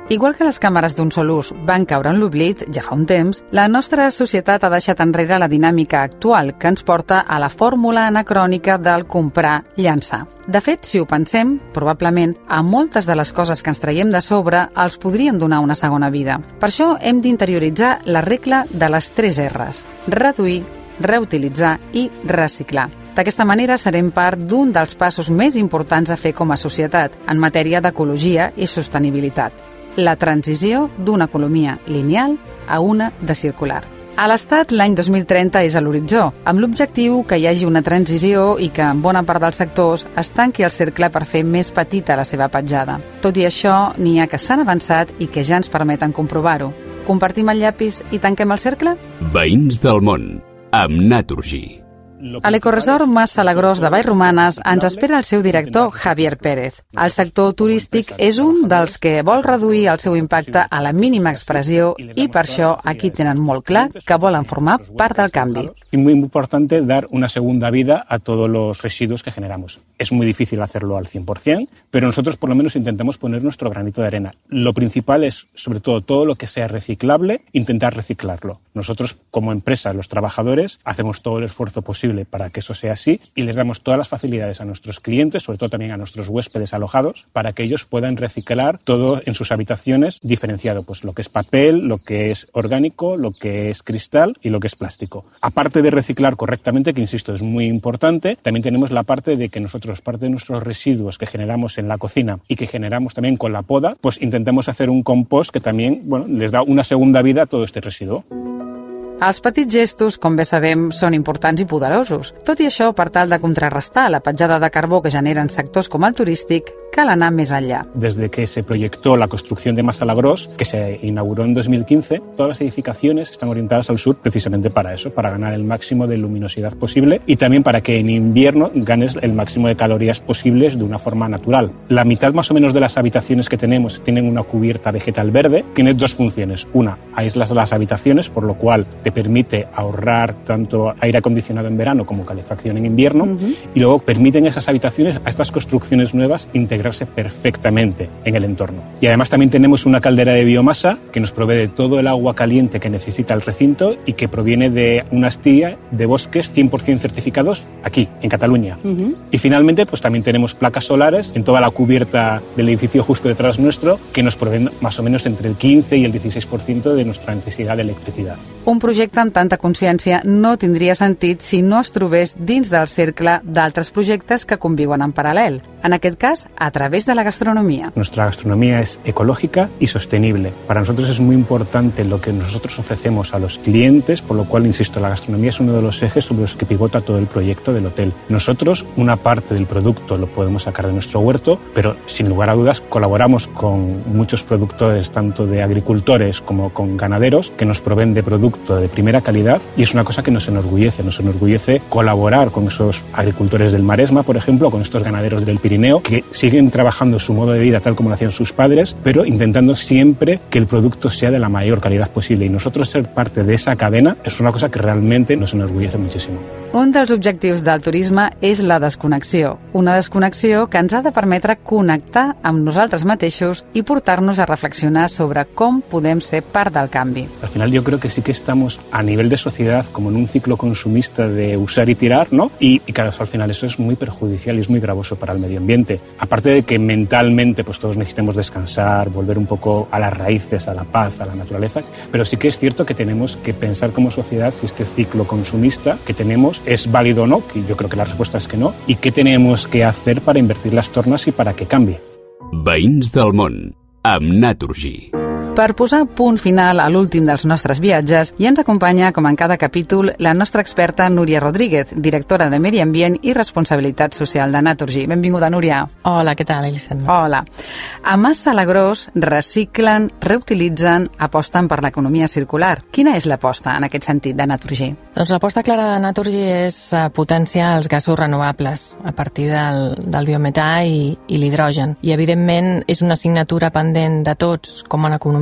Igual que les càmeres d'un sol ús van caure en l'oblit ja fa un temps, la nostra societat ha deixat enrere la dinàmica actual que ens porta a la fórmula anacrònica del comprar-llançar. De fet, si ho pensem, probablement, a moltes de les coses que ens traiem de sobre els podríem donar una segona vida. Per això hem d'interioritzar la regla de les 3 R's: reduir, reutilitzar i reciclar. D'aquesta manera serem part d'un dels passos més importants a fer com a societat en matèria d'ecologia i sostenibilitat: la transició d'una economia lineal a una de circular. A l'Estat, l'any 2030 és a l'horitzó, amb l'objectiu que hi hagi una transició i que en bona part dels sectors es tanqui el cercle per fer més petita la seva petjada. Tot i això, n'hi ha que s'han avançat i que ja ens permeten comprovar-ho. Compartim el llapis i tanquem el cercle? Veïns del món, amb Naturgy. A l'Ecoresort Mas Salagrós de Vallromanes ens espera el seu director Javier Pérez. El sector turístic és un dels que vol reduir el seu impacte a la mínima expressió i per això aquí tenen molt clar que volen formar part del canvi. Es muy importante dar una segunda vida a todos los residuos que generamos. Es muy difícil hacerlo al 100%, pero nosotros por lo menos intentamos poner nuestro granito de arena. Lo principal es, sobre todo lo que sea reciclable, intentar reciclarlo. Nosotros, como empresa, los trabajadores, hacemos todo el esfuerzo posible para que eso sea así y les damos todas las facilidades a nuestros clientes, sobre todo también a nuestros huéspedes alojados, para que ellos puedan reciclar todo en sus habitaciones diferenciado, pues lo que es papel, lo que es orgánico, lo que es cristal y lo que es plástico. Aparte de reciclar correctamente, que insisto es muy importante, también tenemos la parte de que nosotros, parte de nuestros residuos que generamos en la cocina y que generamos también con la poda, pues intentamos hacer un compost que también, les da una segunda vida a todo este residuo. Els petits gestos, com bé sabem, són importants i poderosos. Tot i això, per tal de contrarrestar la petjada de carbó que generen sectors com el turístic, cal anar més enllà. Desde que se proyectó la construcción de Mas Salagrós, que se inauguró en 2015, todas las edificaciones están orientadas al sur precisamente para eso, para ganar el máximo de luminosidad posible y también para que en invierno ganes el máximo de calorías posibles de una forma natural. La mitad más o menos de las habitaciones que tenemos tienen una cubierta vegetal verde. Tiene 2 funciones. Una, aíslas las habitaciones, por lo cual te permite ahorrar tanto aire acondicionado en verano como calefacción en invierno, y luego permiten esas habitaciones, a estas construcciones nuevas, integrarse perfectamente en el entorno. Y además también tenemos una caldera de biomasa que nos provee de todo el agua caliente que necesita el recinto y que proviene de una astilla de bosques 100% certificados aquí, en Cataluña. Y finalmente, pues también tenemos placas solares en toda la cubierta del edificio justo detrás nuestro que nos proveen más o menos entre el 15 y el 16% de nuestra necesidad de electricidad. Un projecte amb tanta consciència no tindria sentit si no es trobés dins del cercle d'altres projectes que conviuen en paral·lel, en aquest cas a través de la gastronomía. Nuestra gastronomía es ecológica y sostenible. Para nosotros es muy importante lo que nosotros ofrecemos a los clientes, por lo cual, insisto, la gastronomía es uno de los ejes sobre los que pivota todo el proyecto del hotel. Nosotros, una parte del producto lo podemos sacar de nuestro huerto, pero sin lugar a dudas colaboramos con muchos productores, tanto de agricultores como con ganaderos, que nos proveen de producto de primera calidad, y es una cosa que nos enorgullece colaborar con esos agricultores del Maresma, por ejemplo, con estos ganaderos del Pirineo, que siguen trabajando su modo de vida tal como lo hacían sus padres, pero intentando siempre que el producto sea de la mayor calidad posible, y nosotros ser parte de esa cadena es una cosa que realmente nos enorgullece muchísimo. Un dels objectius del turisme és la desconnexió, una desconnexió que ens ha de permetre connectar amb nosaltres mateixos i portar-nos a reflexionar sobre com podem ser part del canvi. Al final yo creo que sí que estamos a nivel de sociedad como en un ciclo consumista de usar y tirar, ¿no? Y claro, al final eso es muy perjudicial y es muy gravoso para el medio ambiente. Aparte de que mentalmente pues todos necesitemos descansar, volver un poco a las raíces, a la paz, a la naturaleza, pero sí que es cierto que tenemos que pensar como sociedad si este ciclo consumista que tenemos es válido o no, que yo creo que la respuesta es que no, y qué tenemos que hacer para invertir las tornas y para que cambie. Veïns del món, amb Naturgy. Per posar punt final a l'últim dels nostres viatges, i ens acompanya, com en cada capítol, la nostra experta Núria Rodríguez, directora de Medi Ambient i Responsabilitat Social de Naturgy. Benvinguda, Núria. Hola, què tal, Elisenda? Hola. A Mas Salagrós reciclen, reutilitzen, aposten per l'economia circular. Quina és l'aposta en aquest sentit de Naturgy? Doncs l'aposta clara de Naturgy és potenciar els gasos renovables a partir del biometà i l'hidrogen. I, evidentment, és una assignatura pendent de tots, com en economia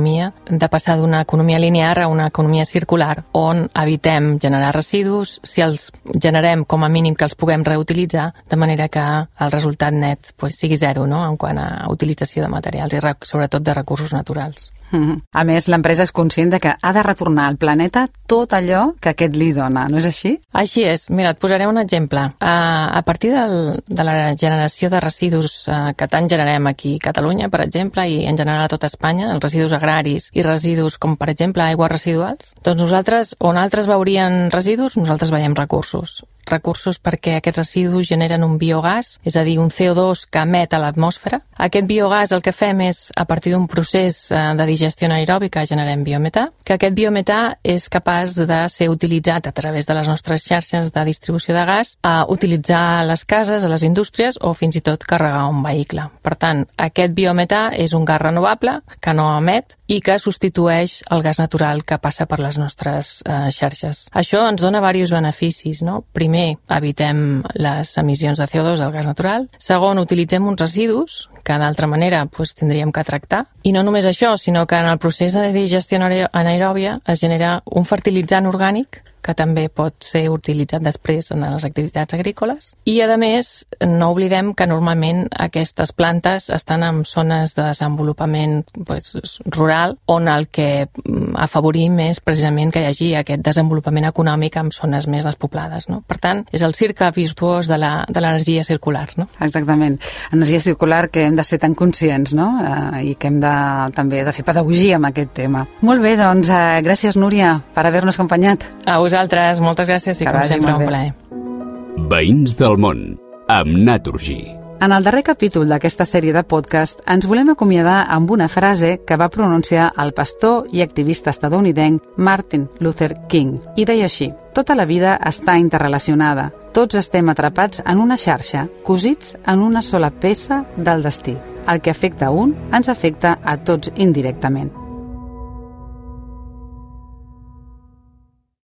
l'economia, de passar d'una economia linear a una economia circular, on evitem generar residus, si els generem com a mínim que els puguem reutilitzar, de manera que el resultat net sigui zero, no?, en quant a utilització de materials i sobretot de recursos naturals. A més, l'empresa és conscient de que ha de retornar al planeta tot allò que aquest li dona, no és així? Així és. Mira, et posaré un exemple. A partir de la generació de residus que tant generem aquí a Catalunya, per exemple, i en general a tot Espanya, els residus agraris i residus com, per exemple, aigües residuals, doncs nosaltres, on altres veurien residus, nosaltres veiem recursos. Recursos perquè aquests residus generen un biogàs, és a dir, un CO2 que emet a l'atmosfera. Aquest biogàs el que fem és, a partir d'un procés de digestió anaeròbica, generem biometà, que aquest biometà és capaç de ser utilitzat a través de les nostres xarxes de distribució de gas a utilitzar a les cases, a les indústries o fins i tot carregar un vehicle. Per tant, aquest biometà és un gas renovable que no emet i que substitueix el gas natural que passa per les nostres xarxes. Això ens dona diversos beneficis, no? Primer, evitem les emissions de CO2 del gas natural. Segon, utilitzem uns residus que d'altra manera tindríem que tractar. I no només això, sinó que en el procés de digestió anaeròbia es genera un fertilitzant orgànic que també pot ser utilitzat després en les activitats agrícoles. I, a més, no oblidem que normalment aquestes plantes estan en zones de desenvolupament rural, on el que afavorim és precisament que hi hagi aquest desenvolupament econòmic en zones més despoblades, no? Per tant, és el cercle virtuós de l'energia circular, no? Exactament. Energia circular que hem de ser tan conscients, no? I que hem també de fer pedagogia amb aquest tema. Molt bé, doncs, gràcies, Núria, per haver-nos acompanyat. A vosaltres, moltes gràcies i com sempre un plaer. Veïns del món, amb Naturgy. En el darrer capítol d'aquesta sèrie de podcast ens volem acomiadar amb una frase que va pronunciar el pastor i activista estatunidenc Martin Luther King. I deia així: tota la vida està interrelacionada. Tots estem atrapats en una xarxa, cosits en una sola peça del destí. El que afecta a un ens afecta a tots indirectament.